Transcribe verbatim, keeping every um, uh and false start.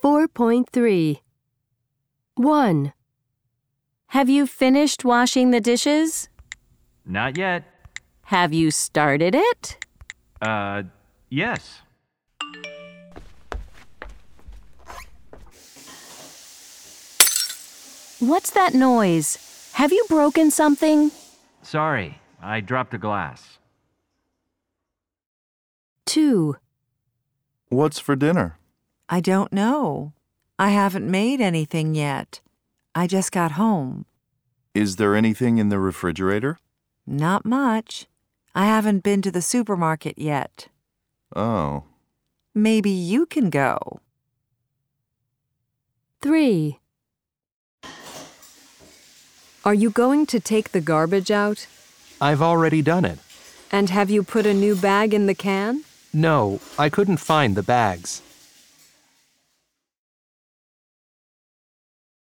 four point three. one. Have you finished washing the dishes? Not yet. Have you started it? Uh, yes. What's that noise? Have you broken something? Sorry, I dropped a glass. two. What's for dinner? I don't know. I haven't made anything yet. I just got home. Is there anything in the refrigerator? Not much. I haven't been to the supermarket yet. Oh. Maybe you can go. three. Are you going to take the garbage out? I've already done it. And have you put a new bag in the can? No, I couldn't find the bags.